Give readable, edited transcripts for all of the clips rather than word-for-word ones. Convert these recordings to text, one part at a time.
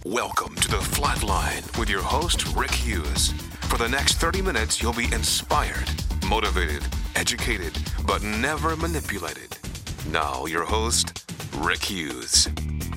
Welcome to The Flatline with your host, Rick Hughes. For the next 30 minutes, you'll be inspired, motivated, educated, but never manipulated. Now, your host, Rick Hughes.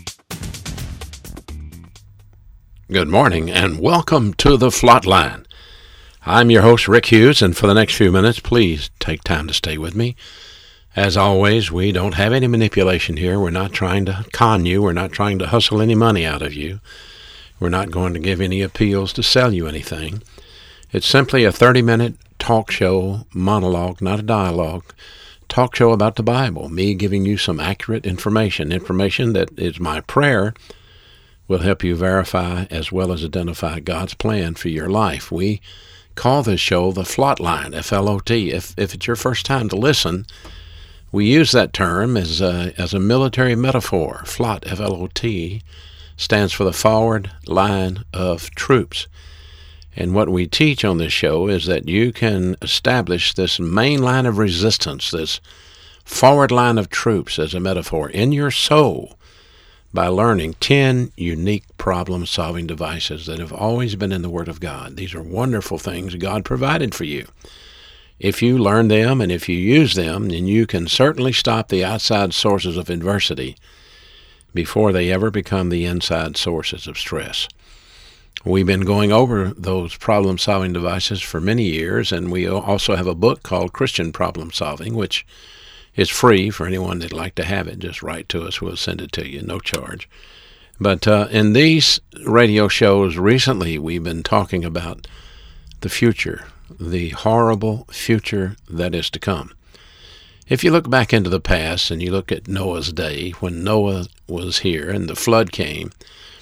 Good morning and welcome to The Flatline. I'm your host, Rick Hughes, and for the next few minutes, please take time to stay with me. As always, we don't have any manipulation here. We're not trying to con you. We're not trying to hustle any money out of you. We're not going to give any appeals to sell you anything. It's simply a 30-minute talk show monologue, not a dialogue, talk show about the Bible, me giving you some accurate information that is my prayer will help you verify as well as identify God's plan for your life. We call this show The Flatline, F-L-O-T. If it's your first time to listen, we use that term as a military metaphor. FLOT, F-L-O-T, stands for the forward line of troops. And what we teach on this show is that you can establish this main line of resistance, this forward line of troops as a metaphor in your soul by learning 10 unique problem-solving devices that have always been in the Word of God. These are wonderful things God provided for you. If you learn them and if you use them, then you can certainly stop the outside sources of adversity before they ever become the inside sources of stress. We've been going over those problem-solving devices for many years, and we also have a book called Christian Problem Solving, which is free for anyone that'd like to have it. Just write to us. We'll send it to you, no charge. But in these radio shows recently, we've been talking about the future, the horrible future that is to come. If you look back into the past and you look at Noah's day, when Noah was here and the flood came,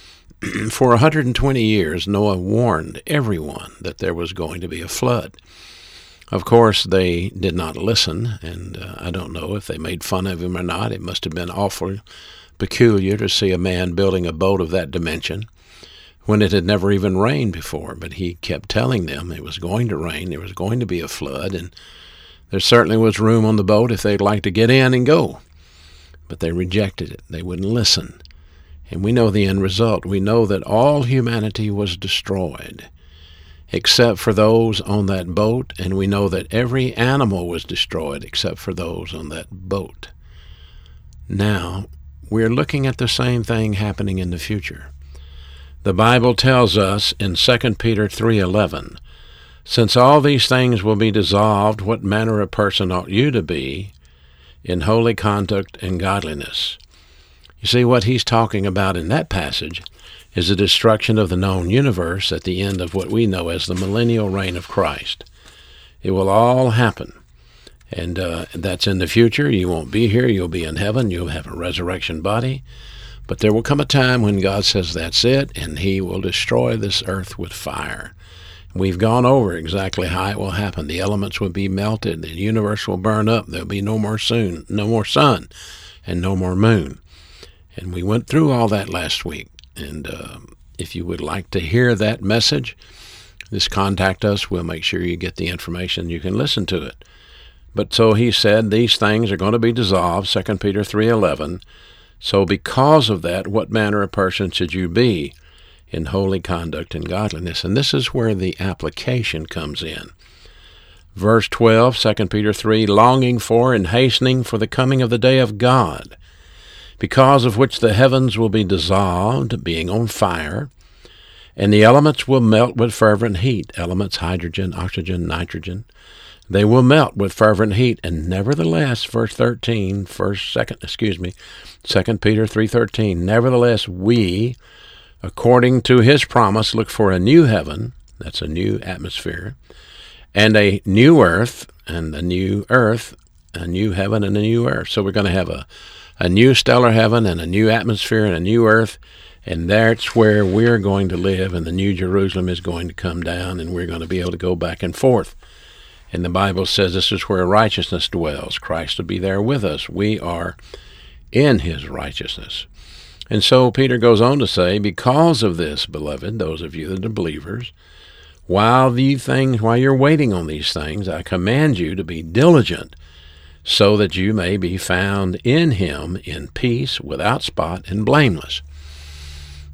for 120 years Noah warned everyone that there was going to be a flood. Of course, they did not listen, and I don't know if they made fun of him or not. It must have been awful peculiar to see a man building a boat of that dimension when it had never even rained before. But he kept telling them it was going to rain, there was going to be a flood, and there certainly was room on the boat if they'd like to get in and go. But they rejected it. They wouldn't listen. And we know the end result. We know that all humanity was destroyed except for those on that boat, and we know that every animal was destroyed except for those on that boat. Now, we're looking at the same thing happening in the future. The Bible tells us in 2 Peter 3:11, "Since all these things will be dissolved, what manner of person ought you to be in holy conduct and godliness?" You see, what he's talking about in that passage is the destruction of the known universe at the end of what we know as the millennial reign of Christ. It will all happen, and that's in the future. You won't be here. You'll be in heaven. You'll have a resurrection body. But there will come a time when God says that's it, and he will destroy this earth with fire. We've gone over exactly how it will happen. The elements will be melted. The universe will burn up. There'll be no more sun, and no more moon. And we went through all that last week. And if you would like to hear that message, just contact us. We'll make sure you get the information. You can listen to it. But so he said, these things are going to be dissolved, 2 Peter 3:11. So because of that, what manner of person should you be in holy conduct and godliness? And this is where the application comes in. Verse 12, 2 Peter 3, "Longing for and hastening for the coming of the day of God, because of which the heavens will be dissolved, being on fire, and the elements will melt with fervent heat." Elements, hydrogen, oxygen, nitrogen. They will melt with fervent heat. And nevertheless, verse 13, 2 Peter 3:13, "Nevertheless we, according to his promise, look for a new heaven," that's a new atmosphere, "and a new earth," and a new earth, a new heaven and a new earth. So we're going to have a new stellar heaven and a new atmosphere and a new earth, and that's where we're going to live, and the new Jerusalem is going to come down, and we're going to be able to go back and forth. And the Bible says this is where righteousness dwells. Christ will be there with us. We are in his righteousness. And so Peter goes on to say, because of this, beloved, those of you that are believers, while you're waiting on these things, I command you to be diligent so that you may be found in him in peace, without spot, and blameless.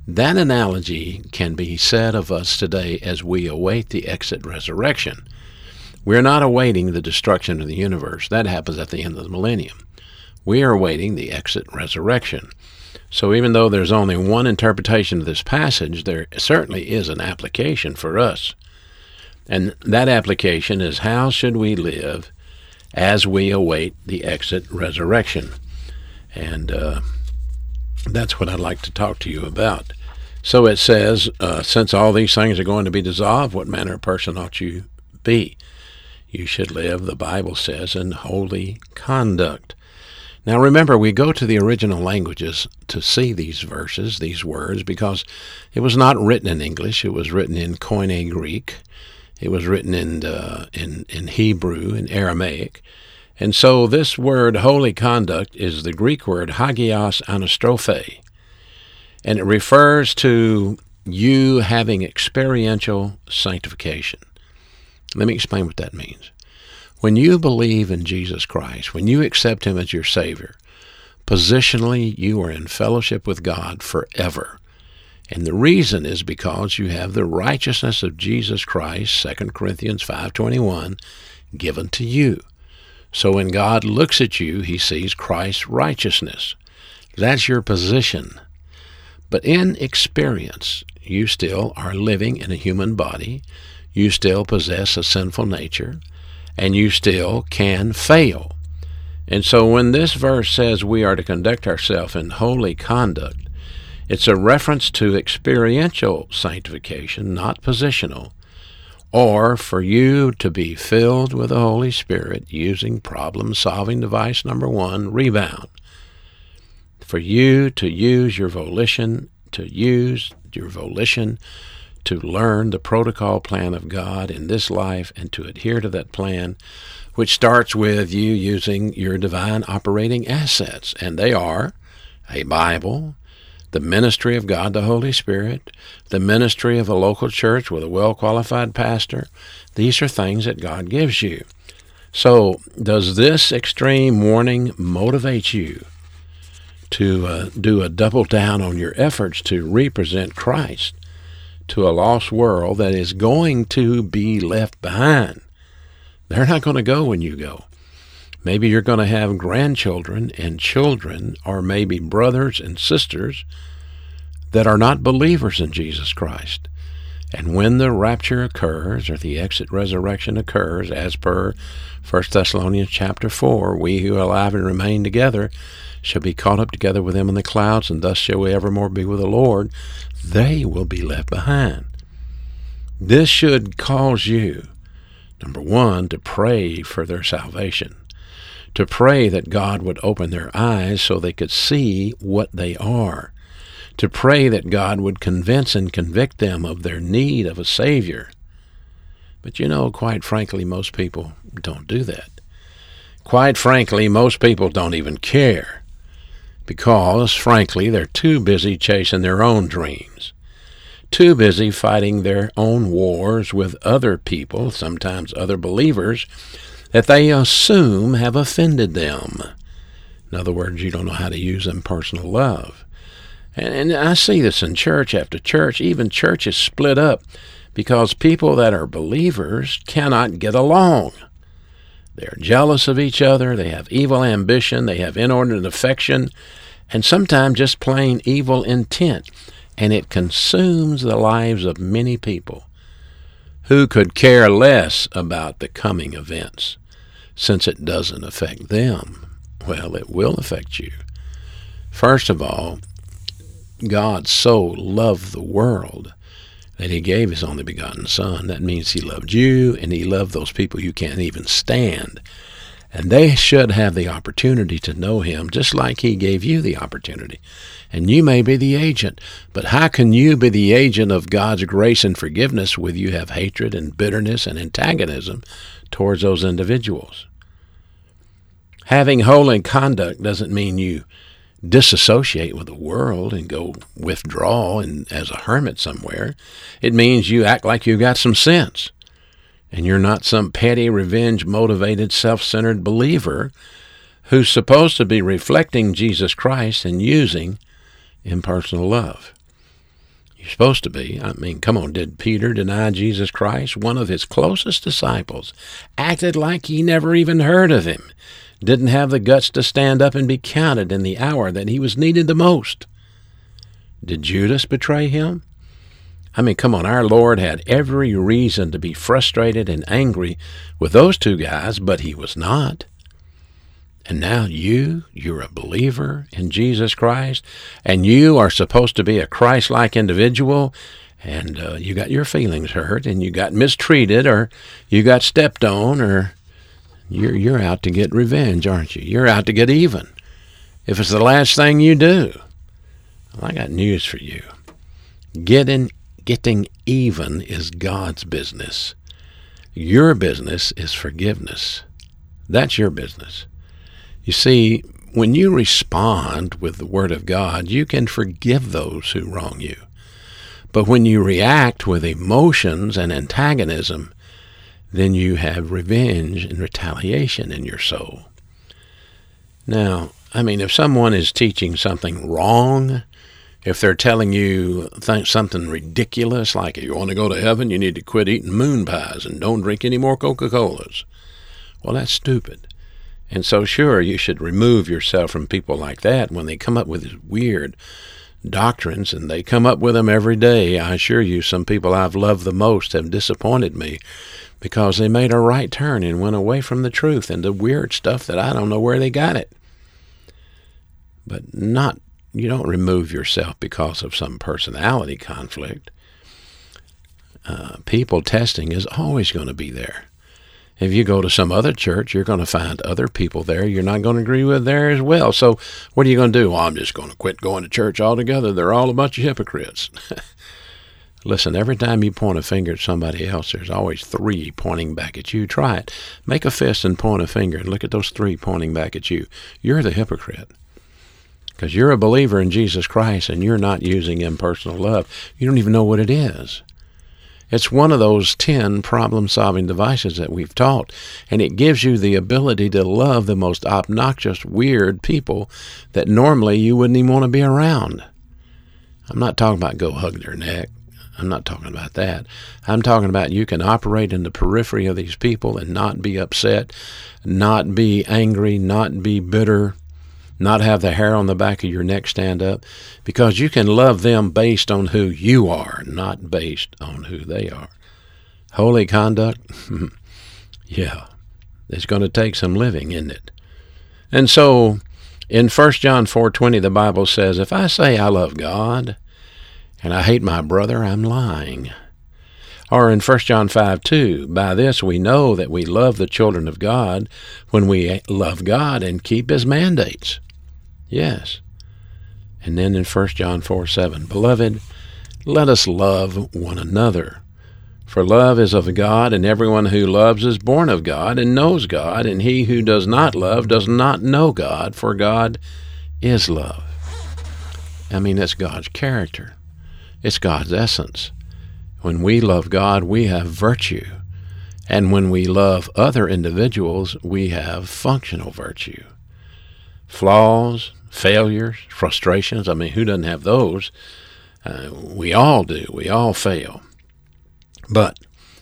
That analogy can be said of us today as we await the exit resurrection. We're not awaiting the destruction of the universe. That happens at the end of the millennium. We are awaiting the exit resurrection. So even though there's only one interpretation of this passage, there certainly is an application for us. And that application is, how should we live as we await the exit resurrection? And that's what I'd like to talk to you about. So it says, since all these things are going to be dissolved, what manner of person ought you be? You should live, the Bible says, in holy conduct. Now remember, we go to the original languages to see these verses, these words, because it was not written in English. It was written in Koine Greek. It was written in Hebrew, in Aramaic. And so this word, holy conduct, is the Greek word hagios anastrophe. And it refers to you having experiential sanctification. Let me explain what that means. When you believe in Jesus Christ, when you accept Him as your Savior, positionally you are in fellowship with God forever. And the reason is because you have the righteousness of Jesus Christ, 2 Corinthians 5:21, given to you. So when God looks at you, He sees Christ's righteousness. That's your position. But in experience, you still are living in a human body. You still possess a sinful nature, and you still can fail. And so when this verse says we are to conduct ourselves in holy conduct, it's a reference to experiential sanctification, not positional, or for you to be filled with the Holy Spirit using problem-solving device number 1, rebound. For you to use your volition, to learn the protocol plan of God in this life and to adhere to that plan, which starts with you using your divine operating assets. And they are a Bible, the ministry of God the Holy Spirit, the ministry of a local church with a well-qualified pastor. These are things that God gives you. So does this extreme warning motivate you to do a double down on your efforts to represent Christ to a lost world that is going to be left behind? They're not going to go when you go. Maybe you're going to have grandchildren and children, or maybe brothers and sisters that are not believers in Jesus Christ. And when the rapture occurs, or the exit resurrection occurs, as per 1 Thessalonians chapter 4, we who are alive and remain together shall be caught up together with them in the clouds, and thus shall we evermore be with the Lord. They will be left behind. This should cause you, number 1, to pray for their salvation, to pray that God would open their eyes so they could see what they are, to pray that God would convince and convict them of their need of a Savior. But quite frankly, most people don't do that. Quite frankly, most people don't even care, because, frankly, they're too busy chasing their own dreams, too busy fighting their own wars with other people, sometimes other believers, that they assume have offended them. In other words, you don't know how to use impersonal love. And I see this in church after church. Even churches split up because people that are believers cannot get along. They're jealous of each other. They have evil ambition. They have inordinate affection, and sometimes just plain evil intent. And it consumes the lives of many people who could care less about the coming events, since it doesn't affect them. Well, it will affect you. First of all, God so loved the world that He gave His only begotten Son. That means He loved you, and He loved those people you can't even stand. And they should have the opportunity to know Him just like He gave you the opportunity. And you may be the agent, but how can you be the agent of God's grace and forgiveness when you have hatred and bitterness and antagonism towards those individuals? Having holy conduct doesn't mean you disassociate with the world and go withdraw as a hermit somewhere. It means you act like you got some sense, and you're not some petty, revenge-motivated, self-centered believer who's supposed to be reflecting Jesus Christ and using impersonal love. You're supposed to be. I mean, come on, did Peter deny Jesus Christ? One of his closest disciples acted like he never even heard of him, didn't have the guts to stand up and be counted in the hour that he was needed the most. Did Judas betray him? I mean, come on, our Lord had every reason to be frustrated and angry with those two guys, but he was not. And now you're a believer in Jesus Christ, and you are supposed to be a Christ-like individual, and you got your feelings hurt, and you got mistreated, or you got stepped on, or you're out to get revenge, aren't you? You're out to get even. If it's the last thing you do, well, I got news for you. Getting even is God's business. Your business is forgiveness. That's your business. You see, when you respond with the Word of God, you can forgive those who wrong you. But when you react with emotions and antagonism, then you have revenge and retaliation in your soul. Now, I mean, if someone is teaching something wrong, if they're telling you something ridiculous, like if you want to go to heaven, you need to quit eating moon pies and don't drink any more Coca-Colas, well, that's stupid. And so, sure, you should remove yourself from people like that when they come up with these weird doctrines, and they come up with them every day. I assure you, some people I've loved the most have disappointed me because they made a right turn and went away from the truth into weird stuff that I don't know where they got it. But you don't remove yourself because of some personality conflict. People testing is always going to be there. If you go to some other church, you're going to find other people there you're not going to agree with there as well. So what are you going to do? Well, I'm just going to quit going to church altogether. They're all a bunch of hypocrites. Listen, every time you point a finger at somebody else, there's always three pointing back at you. Try it. Make a fist and point a finger and look at those three pointing back at you. You're the hypocrite. Because you're a believer in Jesus Christ and you're not using impersonal love. You don't even know what it is. It's one of those 10 problem-solving devices that we've taught, and it gives you the ability to love the most obnoxious, weird people that normally you wouldn't even want to be around. I'm not talking about go hug their neck. I'm not talking about that. I'm talking about you can operate in the periphery of these people and not be upset, not be angry, not be bitter, not have the hair on the back of your neck stand up, because you can love them based on who you are, not based on who they are. Holy conduct? Yeah, it's going to take some living, isn't it? And so in 1 John 4:20, the Bible says, if I say I love God and I hate my brother, I'm lying. Or in 1 John 5:2, by this we know that we love the children of God when we love God and keep his mandates. Yes. And then in 1 John 4:7, beloved, let us love one another. For love is of God, and everyone who loves is born of God and knows God, and he who does not love does not know God, for God is love. I mean, it's God's character. It's God's essence. When we love God, we have virtue. And when we love other individuals, we have functional virtue. Flaws, failures, frustrations, I mean, who doesn't have those? We all do. We all fail. But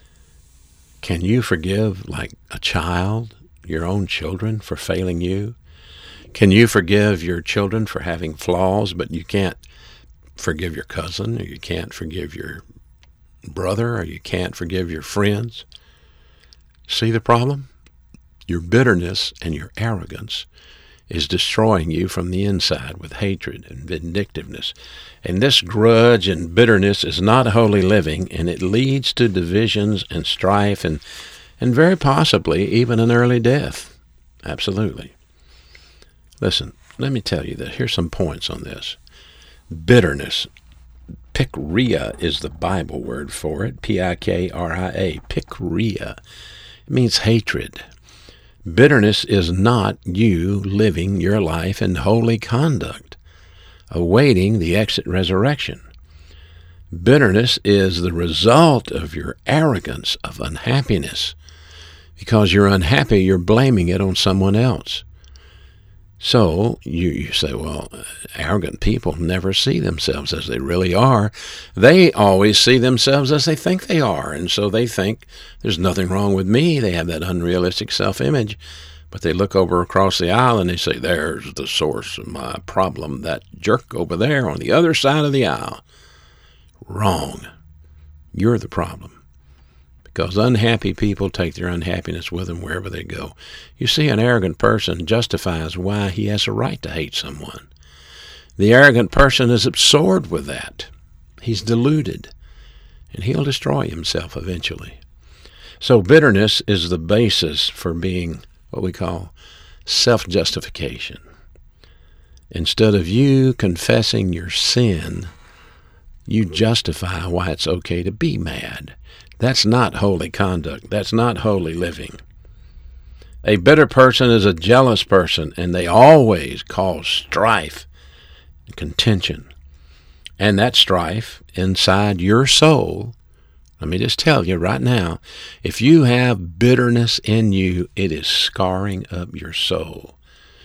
can you forgive like a child, your own children, for failing you? Can you forgive your children for having flaws, but you can't forgive your cousin, or you can't forgive your brother, or you can't forgive your friends? See the problem? Your bitterness and your arrogance is destroying you from the inside with hatred and vindictiveness. And this grudge and bitterness is not holy living, and it leads to divisions and strife and very possibly even an early death. Absolutely. Listen, let me tell you that here's some points on this. Bitterness. Pikria is the Bible word for it. P-I-K-R-I-A. Pikria. It means hatred. Bitterness is not you living your life in holy conduct, awaiting the exit resurrection. Bitterness is the result of your arrogance, of unhappiness. Because you're unhappy, you're blaming it on someone else. So you say, well, arrogant people never see themselves as they really are. They always see themselves as they think they are. And so they think there's nothing wrong with me. They have that unrealistic self-image. But they look over across the aisle and they say, there's the source of my problem, that jerk over there on the other side of the aisle. Wrong. You're the problem. Because unhappy people take their unhappiness with them wherever they go. You see, an arrogant person justifies why he has a right to hate someone. The arrogant person is absorbed with that. He's deluded, and he'll destroy himself eventually. So bitterness is the basis for being what we call self-justification. Instead of you confessing your sin, you justify why it's okay to be mad. That's not holy conduct. That's not holy living. A bitter person is a jealous person, and they always cause strife and contention. And that strife inside your soul, let me just tell you right now, if you have bitterness in you, it is scarring up your soul.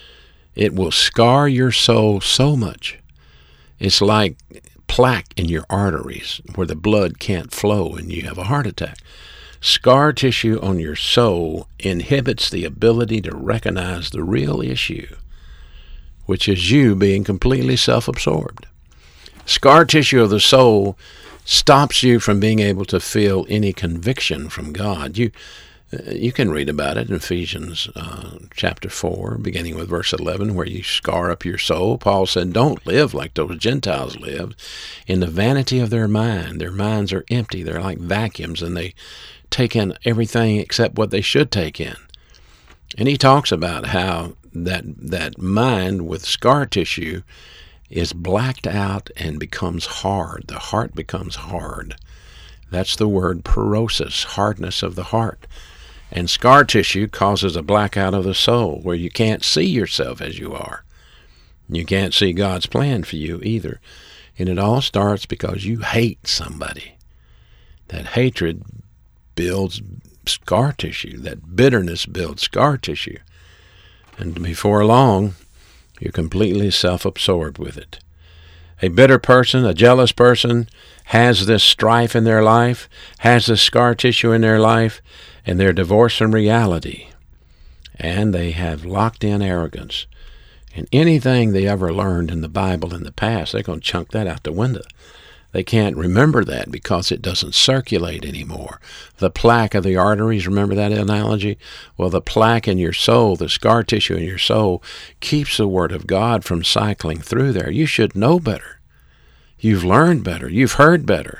It will scar your soul so much. It's like plaque in your arteries where the blood can't flow and you have a heart attack. Scar tissue on your soul inhibits the ability to recognize the real issue, which is you being completely self-absorbed. Scar tissue of the soul stops you from being able to feel any conviction from God. You can read about it in Ephesians chapter 4, beginning with verse 11, where you scar up your soul. Paul said, don't live like those Gentiles lived, in the vanity of their mind. Their minds are empty. They're like vacuums, and they take in everything except what they should take in. And he talks about how that mind with scar tissue is blacked out and becomes hard. The heart becomes hard. That's the word porosis, hardness of the heart. And scar tissue causes a blackout of the soul where you can't see yourself as you are. You can't see God's plan for you either. And it all starts because you hate somebody. That hatred builds scar tissue. That bitterness builds scar tissue. And before long, you're completely self-absorbed with it. A bitter person, a jealous person, has this strife in their life, has this scar tissue in their life, and they're divorced from reality. And they have locked in arrogance. And anything they ever learned in the Bible in the past, they're going to chunk that out the window. They can't remember that because it doesn't circulate anymore. The plaque of the arteries, remember that analogy? Well, the plaque in your soul, the scar tissue in your soul, keeps the Word of God from cycling through there. You should know better. You've learned better. You've heard better.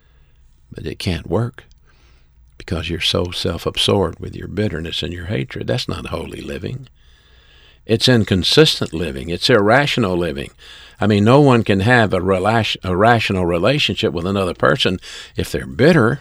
But it can't work because you're so self-absorbed with your bitterness and your hatred. That's not holy living. It's inconsistent living. It's irrational living. I mean, no one can have a rational relationship with another person if they're bitter.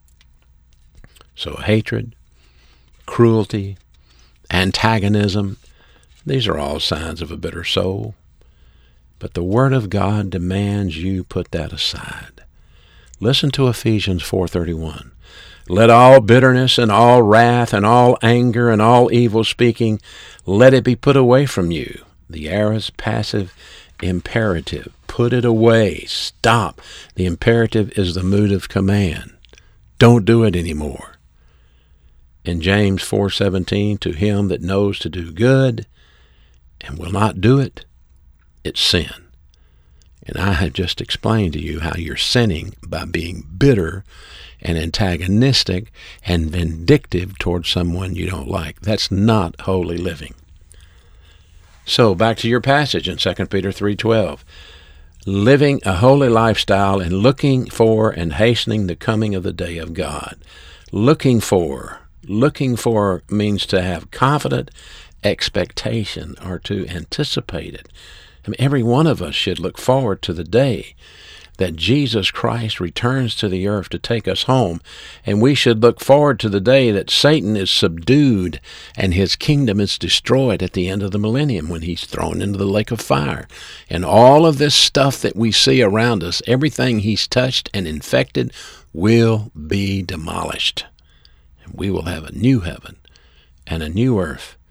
So hatred, cruelty, antagonism, these are all signs of a bitter soul. But the Word of God demands you put that aside. Listen to Ephesians 4:31. Let all bitterness and all wrath and all anger and all evil speaking, let it be put away from you. The aorist passive imperative. Put it away. Stop. The imperative is the mood of command. Don't do it anymore. In James 4:17, to him that knows to do good and will not do it, it's sin. And I have just explained to you how you're sinning by being bitter and antagonistic and vindictive towards someone you don't like. That's not holy living. So back to your passage in 2 Peter 3:12. Living a holy lifestyle and looking for and hastening the coming of the day of God. Looking for means to have confident expectation or to anticipate it. I mean, every one of us should look forward to the day that Jesus Christ returns to the earth to take us home. And we should look forward to the day that Satan is subdued and his kingdom is destroyed at the end of the millennium when he's thrown into the lake of fire. And all of this stuff that we see around us, everything he's touched and infected, will be demolished. And we will have a new heaven and a new earth.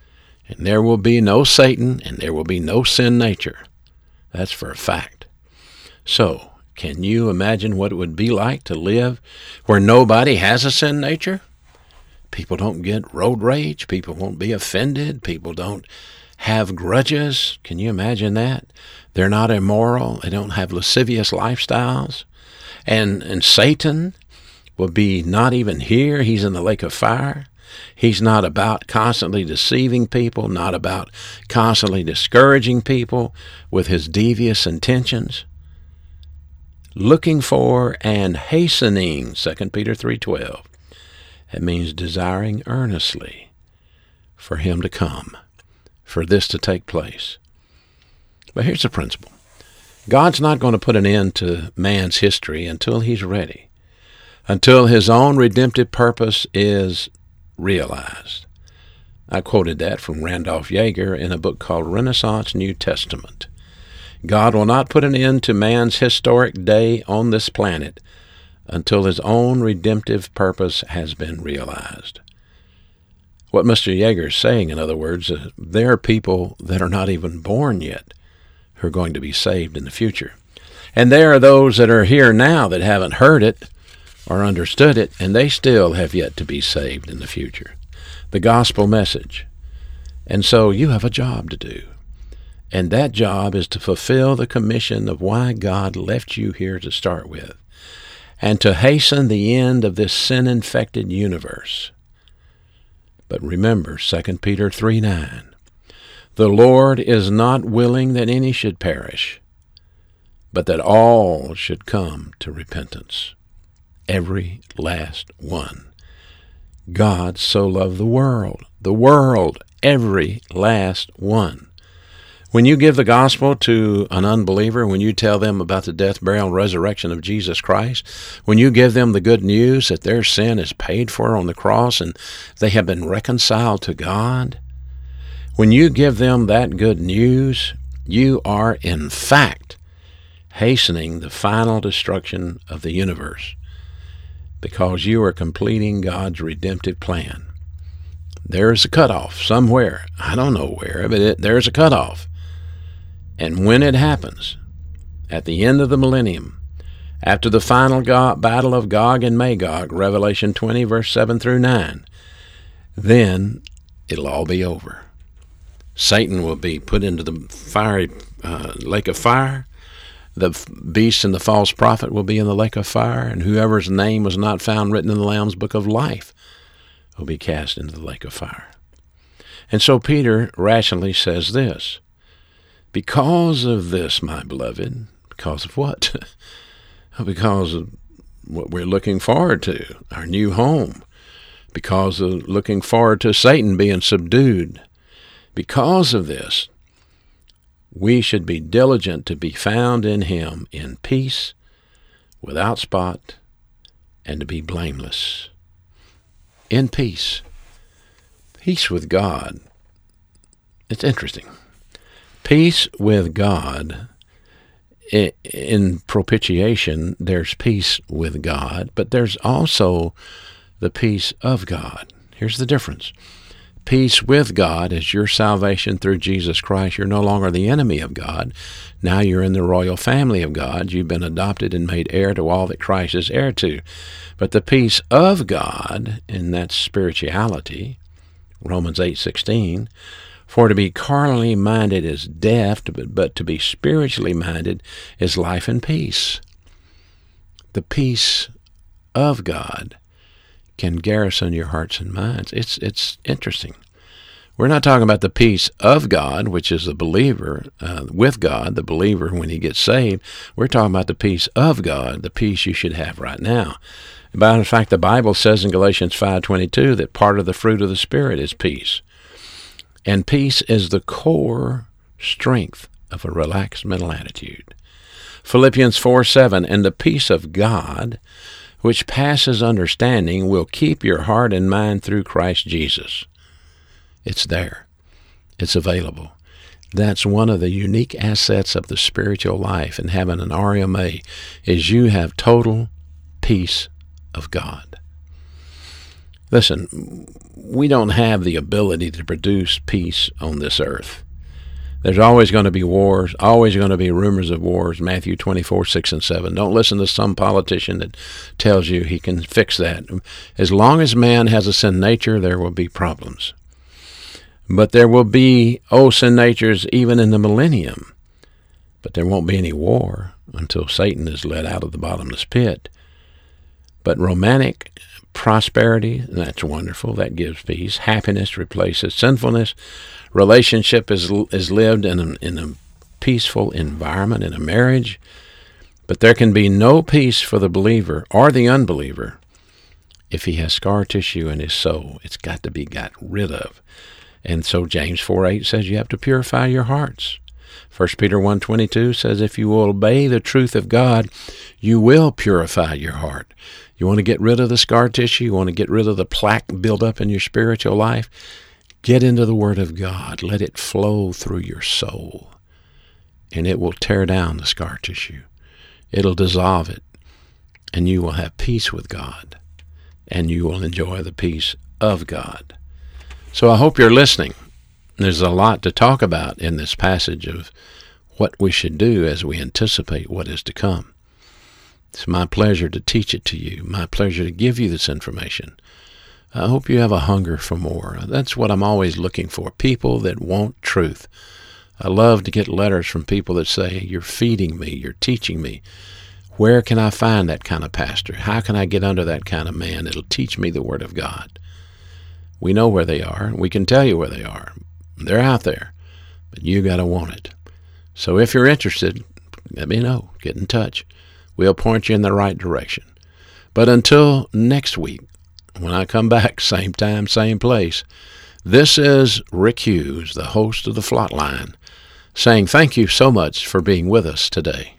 And there will be no Satan, and there will be no sin nature. That's for a fact. So, can you imagine what it would be like to live where nobody has a sin nature? People don't get road rage. People won't be offended. People don't have grudges. Can you imagine that? They're not immoral. They don't have lascivious lifestyles. And Satan will be not even here. He's in the lake of fire. He's not about constantly deceiving people, not about constantly discouraging people with his devious intentions. Looking for and hastening, 2 Peter 3:12. It means desiring earnestly for him to come, for this to take place. But here's the principle. God's not going to put an end to man's history until he's ready, until his own redemptive purpose is realized. I quoted that from Randolph Yeager in a book called Renaissance New Testament. God will not put an end to man's historic day on this planet until his own redemptive purpose has been realized. What Mr. Yeager is saying, in other words, there are people that are not even born yet who are going to be saved in the future. And there are those that are here now that haven't heard it or understood it, and they still have yet to be saved in the future. The gospel message. And so you have a job to do. And that job is to fulfill the commission of why God left you here to start with, and to hasten the end of this sin-infected universe. But remember 2 Peter 3:9. The Lord is not willing that any should perish, but that all should come to repentance. Every last one. God so loved the world, every last one. When you give the gospel to an unbeliever, when you tell them about the death, burial, and resurrection of Jesus Christ, when you give them the good news that their sin is paid for on the cross and they have been reconciled to God, when you give them that good news, you are in fact hastening the final destruction of the universe, because you are completing God's redemptive plan. There's a cutoff somewhere. I don't know where, but there's a cutoff. And when it happens, at the end of the millennium, after the final battle of Gog and Magog, Revelation 20, verse 7 through 9, then it'll all be over. Satan will be put into the fiery lake of fire. The beast and the false prophet will be in the lake of fire, and whoever's name was not found written in the Lamb's book of life will be cast into the lake of fire. And so Peter rationally says this, because of this, my beloved, because of what? Because of what we're looking forward to, our new home, because of looking forward to Satan being subdued. Because of this, we should be diligent to be found in him in peace, without spot, and to be blameless. In peace. Peace with God. It's interesting. Peace with God. In propitiation, there's peace with God, but there's also the peace of God. Here's the difference. Peace with God is your salvation through Jesus Christ. You're no longer the enemy of God. Now you're in the royal family of God. You've been adopted and made heir to all that Christ is heir to. But the peace of God, and that's spirituality, Romans 8:16, for to be carnally minded is death, but to be spiritually minded is life and peace. The peace of God can garrison your hearts and minds. It's interesting. We're not talking about the peace of God, which is the believer with God, the believer when he gets saved. We're talking about the peace of God, the peace you should have right now. Matter of fact, the Bible says in Galatians 5:22 that part of the fruit of the Spirit is peace. And peace is the core strength of a relaxed mental attitude. Philippians 4:7, and the peace of God, which passes understanding, will keep your heart and mind through Christ Jesus. It's there. It's available. That's one of the unique assets of the spiritual life and having an RMA, is you have total peace of God. Listen, we don't have the ability to produce peace on this earth. There's always going to be wars, always going to be rumors of wars, Matthew 24:6-7. Don't listen to some politician that tells you he can fix that. As long as man has a sin nature, there will be problems. But there will be sin natures even in the millennium. But there won't be any war until Satan is let out of the bottomless pit. But romantic prosperity, that's wonderful. That gives peace. Happiness replaces sinfulness. Relationship is lived in a peaceful environment, in a marriage. But there can be no peace for the believer or the unbeliever if he has scar tissue in his soul. It's got to be got rid of. And so James 4:8 says you have to purify your hearts. 1 Peter 1:22 says if you will obey the truth of God, you will purify your heart. You want to get rid of the scar tissue? You want to get rid of the plaque built up in your spiritual life? Get into the Word of God. Let it flow through your soul, and it will tear down the scar tissue. It'll dissolve it, and you will have peace with God, and you will enjoy the peace of God. So I hope you're listening. There's a lot to talk about in this passage of what we should do as we anticipate what is to come. It's my pleasure to teach it to you, my pleasure to give you this information. I hope you have a hunger for more. That's what I'm always looking for, people that want truth. I love to get letters from people that say, you're feeding me, you're teaching me. Where can I find that kind of pastor? How can I get under that kind of man that'll teach me the Word of God? We know where they are. We can tell you where they are. They're out there, but you got to want it. So if you're interested, let me know. Get in touch. We'll point you in the right direction. But until next week, when I come back, same time, same place, this is Rick Hughes, the host of the Flatline, saying thank you so much for being with us today.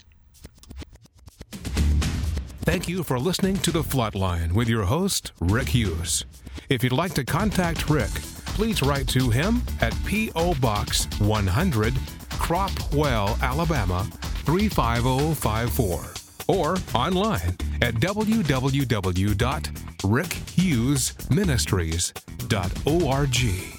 Thank you for listening to The Flatline with your host, Rick Hughes. If you'd like to contact Rick, please write to him at P.O. Box 100, Cropwell, Alabama 35054, or online at www.rickhughesministries.org.